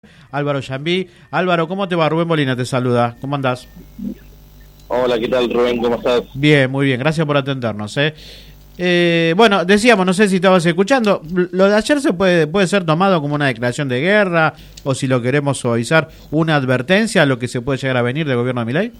Álvaro Yambí. Álvaro, ¿cómo te va? Rubén Molina te saluda. ¿Cómo andás? Hola, ¿qué tal, Rubén? ¿Cómo estás? Bien, muy bien. Gracias por atendernos. Bueno, decíamos, no sé si estabas escuchando, lo de ayer puede ser tomado como una declaración de guerra o, si lo queremos suavizar, una advertencia a lo que se puede llegar a venir del gobierno de Milei.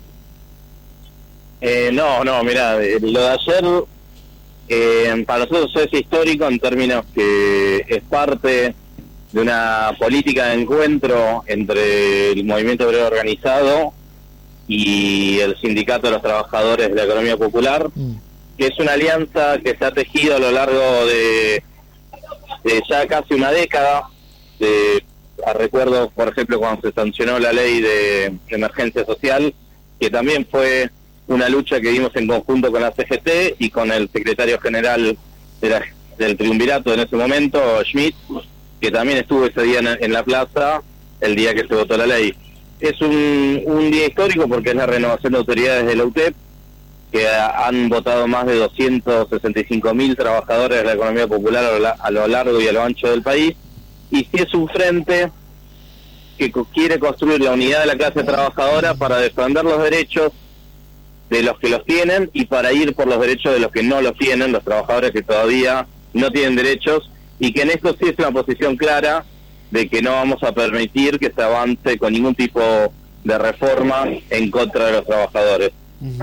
No, mirá, lo de ayer para nosotros es histórico en términos que es parte de una política de encuentro entre el movimiento obrero organizado y el sindicato de los trabajadores de la economía popular, que es una alianza que se ha tejido a lo largo de ya casi una década. Recuerdo, por ejemplo, cuando se sancionó la ley de emergencia social, que también fue una lucha que dimos en conjunto con la CGT y con el secretario general del triunvirato en ese momento, Schmidt, que también estuvo ese día en la plaza, el día que se votó la ley. Es un día histórico porque es la renovación de autoridades de la UTEP, que han votado más de 265.000 trabajadores de la economía popular a lo largo y a lo ancho del país, y sí es un frente que quiere construir la unidad de la clase trabajadora para defender los derechos de los que los tienen y para ir por los derechos de los que no los tienen, los trabajadores que todavía no tienen derechos, y que en esto sí es una posición clara de que no vamos a permitir que se avance con ningún tipo de reforma en contra de los trabajadores.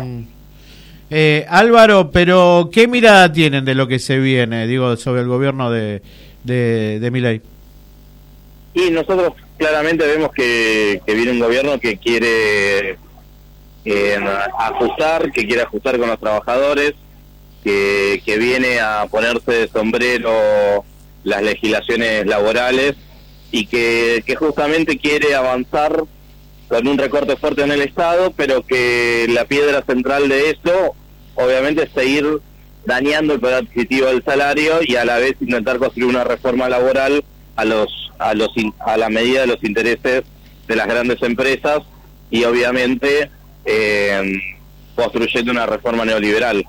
Álvaro, pero ¿qué mirada tienen de lo que se viene, sobre el gobierno de Milei? Y nosotros claramente vemos que viene un gobierno que quiere que quiere ajustar con los trabajadores, que viene a ponerse de sombrero las legislaciones laborales y que justamente quiere avanzar con un recorte fuerte en el Estado, pero que la piedra central de eso obviamente es seguir dañando el poder adquisitivo del salario y a la vez intentar construir una reforma laboral a la medida de los intereses de las grandes empresas y obviamente construyendo una reforma neoliberal.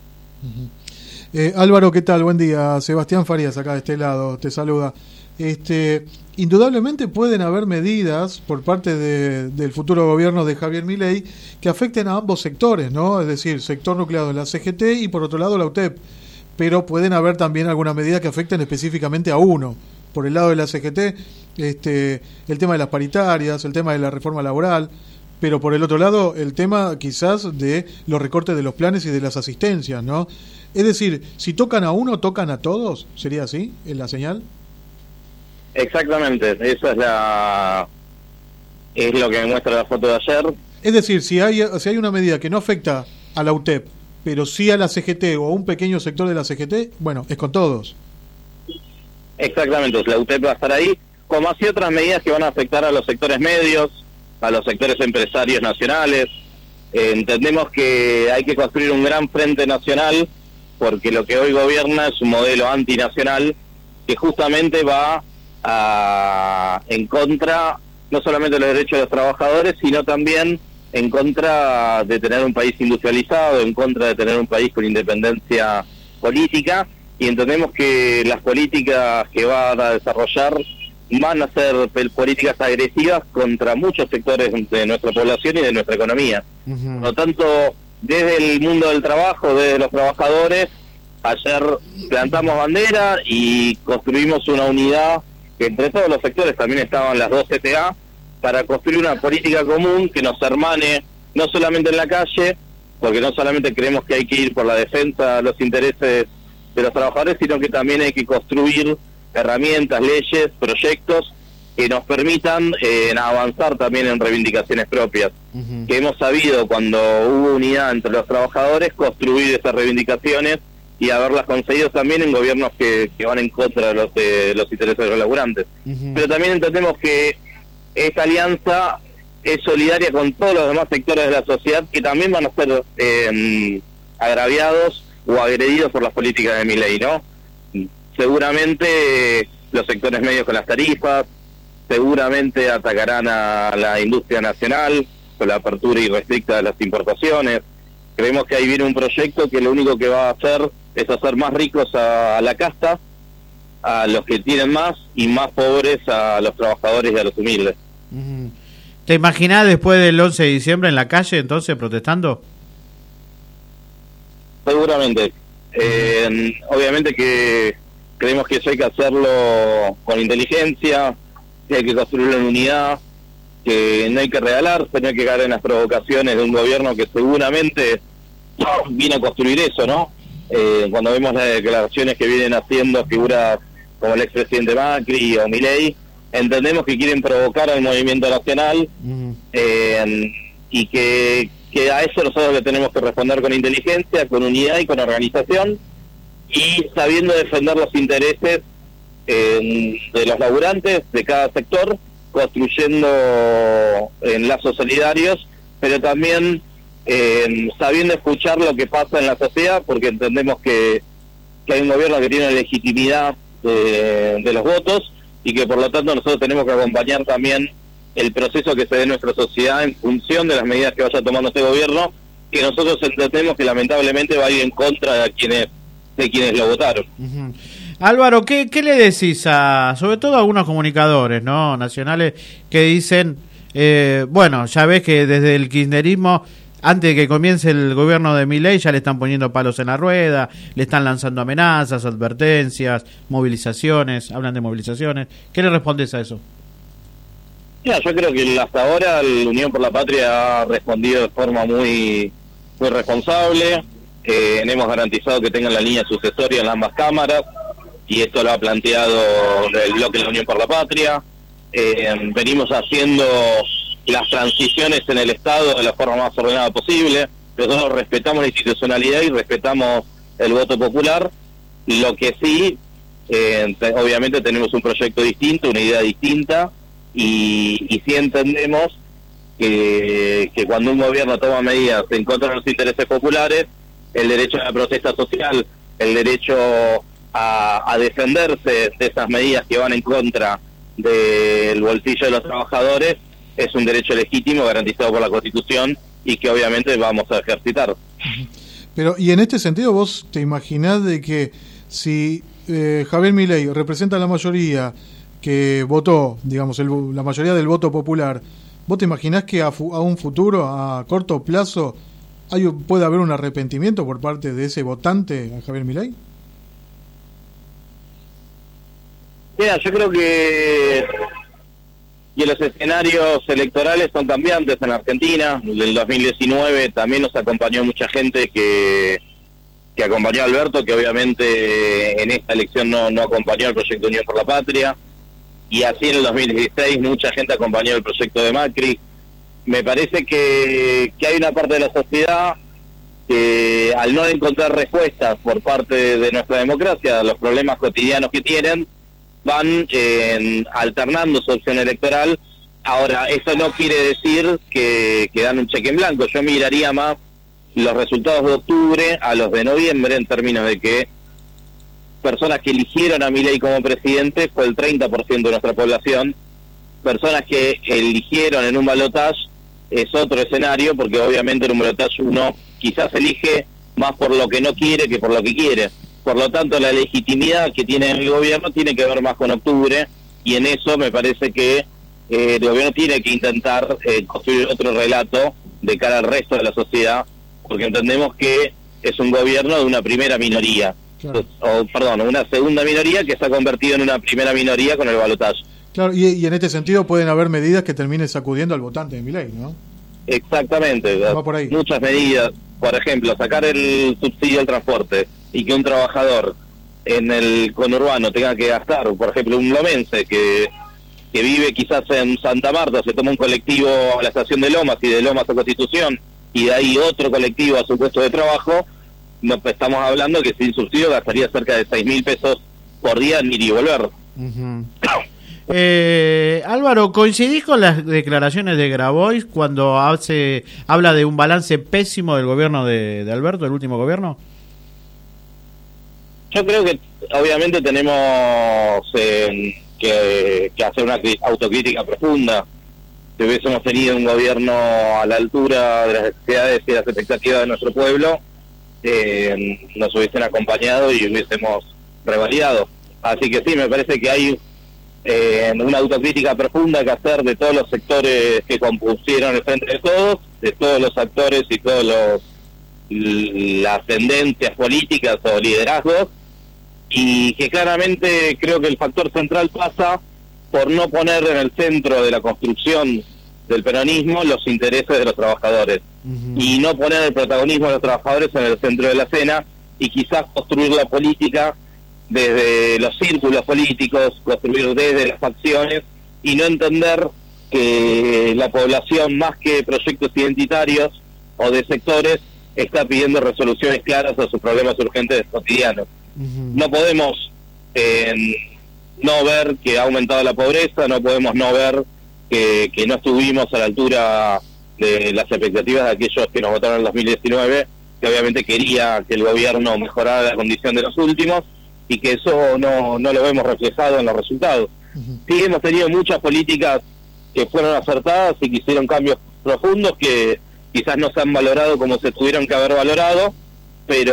Álvaro, ¿qué tal? Buen día. Sebastián Farías acá de este lado, te saluda. Indudablemente pueden haber medidas por parte del futuro gobierno de Javier Milei que afecten a ambos sectores, ¿no? Es decir, sector nucleado de la CGT y por otro lado la UTEP, pero pueden haber también algunas medidas que afecten específicamente a uno. Por el lado de la CGT, el tema de las paritarias, el tema de la reforma laboral, pero por el otro lado el tema quizás de los recortes de los planes y de las asistencias, ¿no? Es decir, si tocan a uno, tocan a todos, ¿sería así en la señal? Exactamente, eso es lo que muestra la foto de ayer. Es decir, si hay una medida que no afecta a la UTEP, pero sí a la CGT o a un pequeño sector de la CGT, bueno, es con todos. Exactamente, la UTEP va a estar ahí, como así otras medidas que van a afectar a los sectores medios, a los sectores empresarios nacionales. Entendemos que hay que construir un gran frente nacional, porque lo que hoy gobierna es un modelo antinacional que justamente va en contra no solamente de los derechos de los trabajadores, sino también en contra de tener un país industrializado, en contra de tener un país con independencia política, y entendemos que las políticas que va a desarrollar van a ser políticas agresivas contra muchos sectores de nuestra población y de nuestra economía. Por lo tanto, desde el mundo del trabajo, desde los trabajadores, ayer plantamos bandera y construimos una unidad que entre todos los sectores, también estaban las dos CTA, para construir una política común que nos hermane no solamente en la calle, porque no solamente creemos que hay que ir por la defensa de los intereses de los trabajadores, sino que también hay que construir herramientas, leyes, proyectos que nos permitan avanzar también en reivindicaciones propias, que hemos sabido cuando hubo unidad entre los trabajadores construir esas reivindicaciones y haberlas conseguido también en gobiernos que van en contra de los intereses de los laburantes. Pero también entendemos que esta alianza es solidaria con todos los demás sectores de la sociedad que también van a ser agraviados o agredidos por las políticas de Milei, ¿no? Seguramente los sectores medios con las tarifas, seguramente atacarán a la industria nacional con la apertura irrestricta de las importaciones. Creemos que ahí viene un proyecto que lo único que va a hacer es hacer más ricos a la casta a los que tienen más y más pobres a los trabajadores y a los humildes. ¿Te imaginás después del 11 de diciembre en la calle entonces protestando? Seguramente. Obviamente que creemos que eso hay que hacerlo con inteligencia, que hay que construirlo en unidad, que no hay que regalarse, no hay que caer en las provocaciones de un gobierno que seguramente viene a construir eso, ¿no? Cuando vemos las declaraciones que vienen haciendo figuras como el expresidente Macri o Milei, entendemos que quieren provocar al movimiento nacional y que a eso nosotros le tenemos que responder con inteligencia, con unidad y con organización, y sabiendo defender los intereses de los laburantes de cada sector, construyendo lazos solidarios, pero también sabiendo escuchar lo que pasa en la sociedad, porque entendemos que hay un gobierno que tiene legitimidad de los votos, y que por lo tanto nosotros tenemos que acompañar también el proceso que se dé en nuestra sociedad en función de las medidas que vaya tomando este gobierno, que nosotros entendemos que lamentablemente va a ir en contra de quienes lo votaron. Álvaro, ¿qué le decís sobre todo a algunos comunicadores, ¿no?, nacionales, que dicen, bueno, ya ves que desde el kirchnerismo, antes de que comience el gobierno de Milei, ya le están poniendo palos en la rueda, le están lanzando amenazas, advertencias, movilizaciones, hablan de movilizaciones? ¿Qué le respondés a eso? Mira, yo creo que hasta ahora la Unión por la Patria ha respondido de forma muy responsable. Hemos garantizado que tengan la línea sucesoria en ambas cámaras, y esto lo ha planteado el bloque de la Unión por la Patria. Venimos haciendo las transiciones en el Estado de la forma más ordenada posible. Nosotros respetamos la institucionalidad y respetamos el voto popular. Lo que sí, obviamente tenemos un proyecto distinto, una idea distinta, y sí entendemos que cuando un gobierno toma medidas en contra de los intereses populares, el derecho a la protesta social, el derecho a defenderse de esas medidas que van en contra del bolsillo de los trabajadores, es un derecho legítimo garantizado por la Constitución y que obviamente vamos a ejercitar. Pero, y en este sentido, ¿vos te imaginás de que si Javier Milei representa la mayoría que votó, digamos, la mayoría del voto popular, ¿vos te imaginás que a un futuro, a corto plazo, puede haber un arrepentimiento por parte de ese votante a Javier Milei? Mira, yo creo que los escenarios electorales son cambiantes en Argentina. En el 2019 también nos acompañó mucha gente que acompañó a Alberto, que obviamente en esta elección no acompañó al proyecto Unión por la Patria, y así en el 2016 mucha gente acompañó el proyecto de Macri. Me parece que hay una parte de la sociedad que, al no encontrar respuestas por parte de nuestra democracia a los problemas cotidianos que tienen, van alternando su opción electoral. Ahora, eso no quiere decir que dan un cheque en blanco. Yo miraría más los resultados de octubre a los de noviembre, en términos de que personas que eligieron a Milei como presidente fue el 30% de nuestra población. Personas que eligieron en un balotaje es otro escenario, porque obviamente en un balotaje uno quizás elige más por lo que no quiere que por lo que quiere. Por lo tanto, la legitimidad que tiene el gobierno tiene que ver más con octubre, y en eso me parece que el gobierno tiene que intentar construir otro relato de cara al resto de la sociedad, porque entendemos que es un gobierno de una primera minoría, claro. Una segunda minoría que se ha convertido en una primera minoría con el balotaje. Claro, y en este sentido pueden haber medidas que terminen sacudiendo al votante de Milei, ¿no? Exactamente, va por ahí. Muchas medidas, por ejemplo, sacar el subsidio al transporte y que un trabajador en el conurbano tenga que gastar, por ejemplo, un lomense que vive quizás en Santa Marta, se toma un colectivo a la estación de Lomas y de Lomas a Constitución, y de ahí otro colectivo a su puesto de trabajo, estamos hablando que sin subsidio gastaría cerca de 6.000 pesos por día en ir y volver. Álvaro, ¿coincidís con las declaraciones de Grabois cuando habla de un balance pésimo del gobierno de Alberto, el último gobierno? Yo creo que obviamente tenemos que hacer una autocrítica profunda. Si hubiésemos tenido un gobierno a la altura de las necesidades y las expectativas de nuestro pueblo, nos hubiesen acompañado y hubiésemos revalidado. Así que sí, me parece que hay una autocrítica profunda que hacer de todos los sectores que compusieron el Frente de Todos, de todos los actores y todos las tendencias políticas o liderazgos, y que claramente creo que el factor central pasa por no poner en el centro de la construcción del peronismo los intereses de los trabajadores, y no poner el protagonismo de los trabajadores en el centro de la escena, y quizás construir la política desde los círculos políticos, construir desde las facciones, y no entender que la población, más que proyectos identitarios o de sectores, está pidiendo resoluciones claras a sus problemas urgentes cotidianos. No podemos no ver que ha aumentado la pobreza, no podemos no ver que no estuvimos a la altura de las expectativas de aquellos que nos votaron en 2019, que obviamente quería que el gobierno mejorara la condición de los últimos, y que eso no lo vemos reflejado en los resultados. Sí, hemos tenido muchas políticas que fueron acertadas y que hicieron cambios profundos que quizás no se han valorado como se tuvieron que haber valorado, pero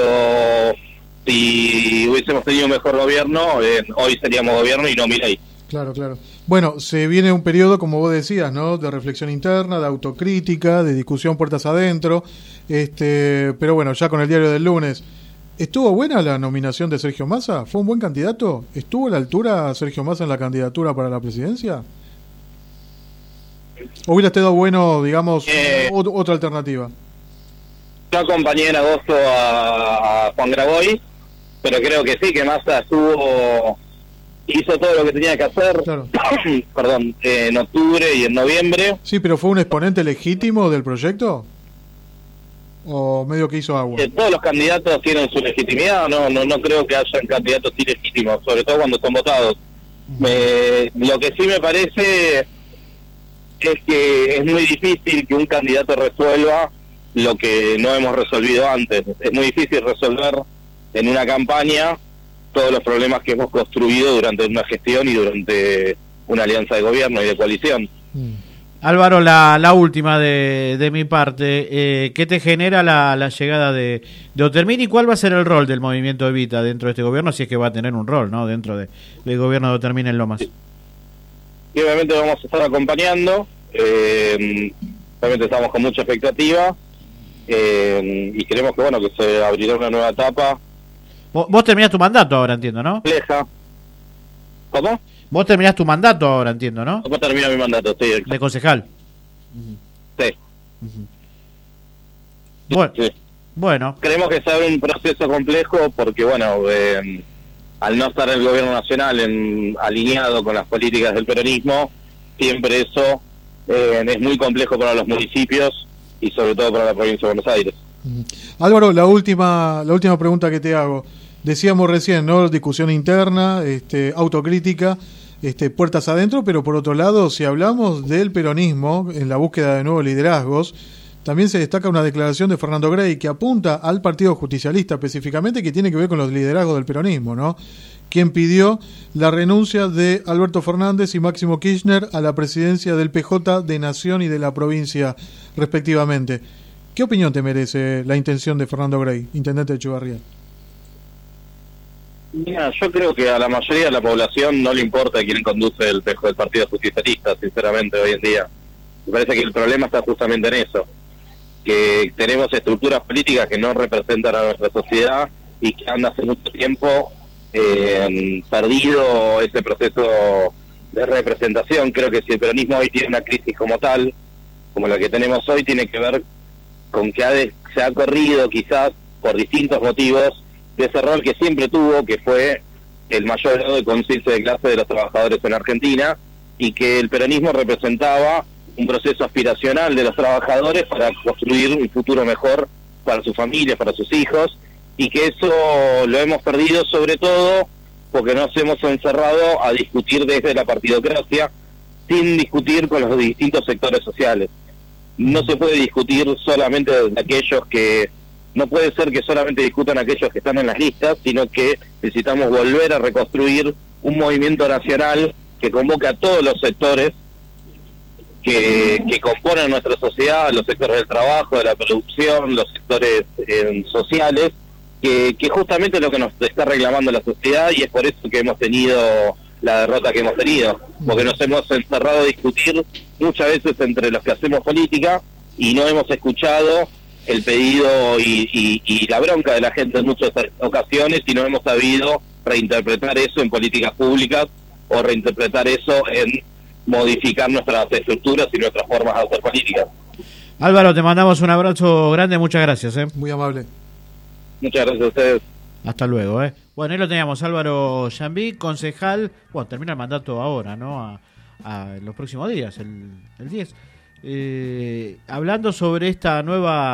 si hubiésemos tenido un mejor gobierno, hoy seríamos gobierno y no Milei. Claro, claro. Bueno, se viene un periodo, como vos decías, ¿no?, de reflexión interna, de autocrítica, de discusión puertas adentro, pero bueno, ya con el diario del lunes, ¿estuvo buena la nominación de Sergio Massa? ¿Fue un buen candidato? ¿Estuvo a la altura Sergio Massa en la candidatura para la presidencia? ¿O hubiera estado bueno, digamos, otra alternativa? Yo acompañé en agosto a Juan Grabois, pero creo que sí, que Massa hizo todo lo que tenía que hacer, claro. Perdón, en octubre y en noviembre. Sí, pero ¿fue un exponente legítimo del proyecto? ¿O medio que hizo agua? Todos los candidatos tienen su legitimidad, no creo que hayan candidatos ilegítimos, sobre todo cuando son votados. Lo que sí me parece es que es muy difícil que un candidato resuelva lo que no hemos resolvido antes. Es muy difícil resolver en una campaña todos los problemas que hemos construido durante una gestión y durante una alianza de gobierno y de coalición. Álvaro, la última de mi parte, ¿qué te genera la llegada de Otermini y cuál va a ser el rol del movimiento Evita dentro de este gobierno, si es que va a tener un rol, ¿no?, dentro del gobierno de Otermini en Lomas? Y obviamente vamos a estar acompañando, obviamente estamos con mucha expectativa, y queremos que se abrirá una nueva etapa. Vos terminás tu mandato ahora, entiendo, ¿no? Compleja. ¿Cómo? Vos terminás tu mandato ahora, entiendo, ¿no? ¿Cómo termina mi mandato? Sí, exacto. De concejal. Sí. Bueno, sí. Bueno. Creemos que será un proceso complejo porque, al no estar el gobierno nacional alineado con las políticas del peronismo, siempre eso es muy complejo para los municipios y sobre todo para la provincia de Buenos Aires. Álvaro, la última pregunta que te hago. Decíamos recién, ¿no?, discusión interna, autocrítica, puertas adentro, pero por otro lado, si hablamos del peronismo en la búsqueda de nuevos liderazgos, también se destaca una declaración de Fernando Grey que apunta al Partido Justicialista específicamente, que tiene que ver con los liderazgos del peronismo, ¿no?, quien pidió la renuncia de Alberto Fernández y Máximo Kirchner a la presidencia del PJ de Nación y de la provincia, respectivamente. ¿Qué opinión te merece la intención de Fernando Grey, intendente de Echevarría? Mira, yo creo que a la mayoría de la población no le importa quién conduce el Partido Justicialista, sinceramente, hoy en día. Me parece que el problema está justamente en eso, que tenemos estructuras políticas que no representan a nuestra sociedad y que han hace mucho tiempo perdido ese proceso de representación. Creo que si el peronismo hoy tiene una crisis como tal, como la que tenemos hoy, tiene que ver con que se ha corrido quizás por distintos motivos de ese rol que siempre tuvo, que fue el mayor grado de conciencia de clase de los trabajadores en Argentina, y que el peronismo representaba un proceso aspiracional de los trabajadores para construir un futuro mejor para sus familias, para sus hijos, y que eso lo hemos perdido sobre todo porque nos hemos encerrado a discutir desde la partidocracia sin discutir con los distintos sectores sociales. No se puede discutir solamente de aquellos que... No puede ser que solamente discutan aquellos que están en las listas, sino que necesitamos volver a reconstruir un movimiento nacional que convoque a todos los sectores que componen nuestra sociedad, los sectores del trabajo, de la producción, los sectores sociales, que justamente es lo que nos está reclamando la sociedad, y es por eso que hemos tenido la derrota que hemos tenido, porque nos hemos encerrado a discutir muchas veces entre los que hacemos política y no hemos escuchado el pedido y la bronca de la gente en muchas ocasiones, y no hemos sabido reinterpretar eso en políticas públicas o reinterpretar eso en modificar nuestras estructuras y nuestras formas de hacer política. Álvaro, te mandamos un abrazo grande, muchas gracias. Muy amable. Muchas gracias a ustedes. Hasta luego. Bueno, ahí lo teníamos, Álvaro Llambí, concejal. Bueno, termina el mandato ahora, ¿no? A los próximos días, el 10. Hablando sobre esta nueva